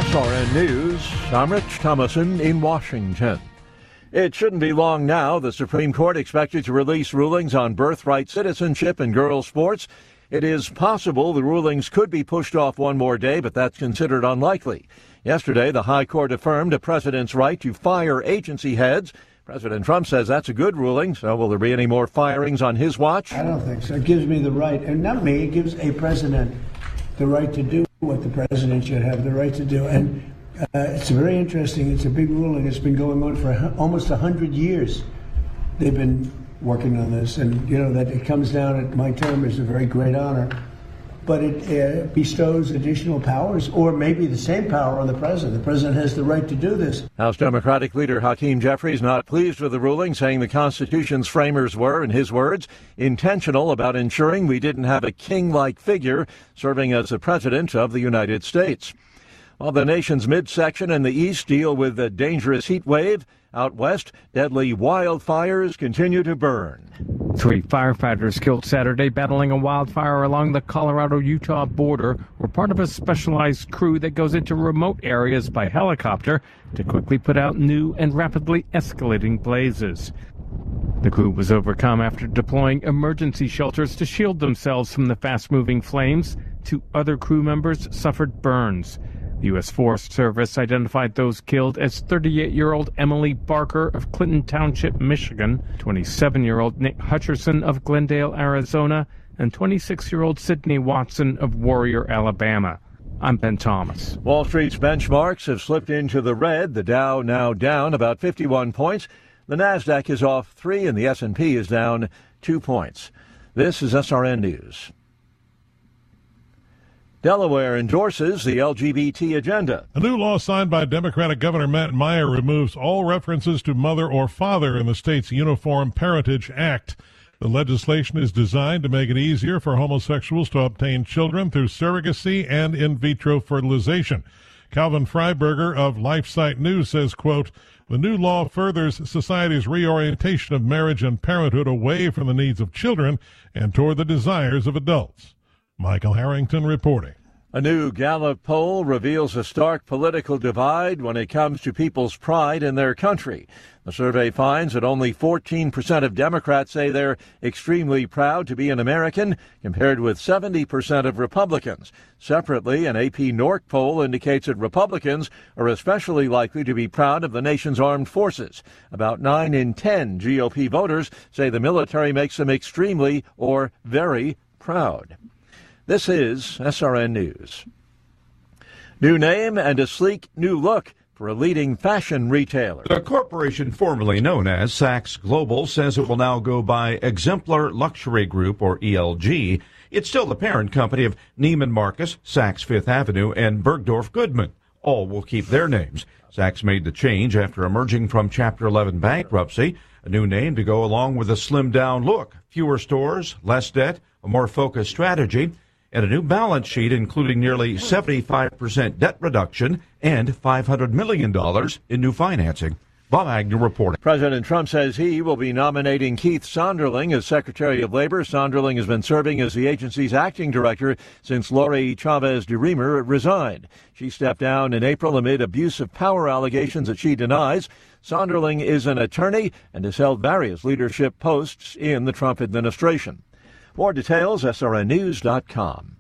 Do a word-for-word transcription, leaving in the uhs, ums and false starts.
S R N News, I'm Rich Thomason in Washington. It shouldn't be long now. The Supreme Court expected to release rulings on birthright citizenship and girls' sports. It is possible the rulings could be pushed off one more day, but that's considered unlikely. Yesterday, the High Court affirmed a president's right to fire agency heads. President Trump says that's a good ruling, so will there be any more firings on his watch? I don't think so. It gives me the right, and not me, it gives a president the right to do what the president should have the right to do. And uh, it's very interesting. It's a big ruling. It's been going on for almost one hundred years. They've been working on this, and, you know, that it comes down at my term is a very great honor. But it uh, bestows additional powers, or maybe the same power on the president. The president has the right to do this. House Democratic leader Hakeem Jeffries not pleased with the ruling, saying the Constitution's framers were, in his words, intentional about ensuring we didn't have a king-like figure serving as the president of the United States. While the nation's midsection and the east deal with a dangerous heat wave, out west, deadly wildfires continue to burn. Three firefighters killed Saturday battling a wildfire along the Colorado-Utah border were part of a specialized crew that goes into remote areas by helicopter to quickly put out new and rapidly escalating blazes. The crew was overcome after deploying emergency shelters to shield themselves from the fast-moving flames. Two other crew members suffered burns. The U S Forest Service identified those killed as thirty-eight-year-old Emily Barker of Clinton Township, Michigan, twenty-seven-year-old Nick Hutcherson of Glendale, Arizona, and twenty-six-year-old Sydney Watson of Warrior, Alabama. I'm Ben Thomas. Wall Street's benchmarks have slipped into the red. The Dow now down about fifty-one points. The Nasdaq is off three, and the S and P is down two points. This is S R N News. Delaware endorses the L G B T agenda. A new law signed by Democratic Governor Matt Meyer removes all references to mother or father in the state's Uniform Parentage Act. The legislation is designed to make it easier for homosexuals to obtain children through surrogacy and in vitro fertilization. Calvin Freiberger of LifeSite News says, quote, the new law furthers society's reorientation of marriage and parenthood away from the needs of children and toward the desires of adults. Michael Harrington reporting. A new Gallup poll reveals a stark political divide when it comes to people's pride in their country. The survey finds that only fourteen percent of Democrats say they're extremely proud to be an American, compared with seventy percent of Republicans. Separately, an A P Norc poll indicates that Republicans are especially likely to be proud of the nation's armed forces. About nine in ten G O P voters say the military makes them extremely or very proud. This is S R N News. New name and a sleek new look for a leading fashion retailer. The corporation formerly known as Saks Global says it will now go by Exemplar Luxury Group, or E L G. It's still the parent company of Neiman Marcus, Saks Fifth Avenue, and Bergdorf Goodman. All will keep their names. Saks made the change after emerging from Chapter eleven bankruptcy. A new name to go along with a slimmed-down look. Fewer stores, less debt, a more focused strategy, and a new balance sheet including nearly seventy-five percent debt reduction and five hundred million dollars in new financing. Bob Agnew reporting. President Trump says he will be nominating Keith Sonderling as Secretary of Labor. Sonderling has been serving as the agency's acting director since Lori Chavez de Remer resigned. She stepped down in April amid abuse of power allegations that she denies. Sonderling is an attorney and has held various leadership posts in the Trump administration. More details, S R N news dot com.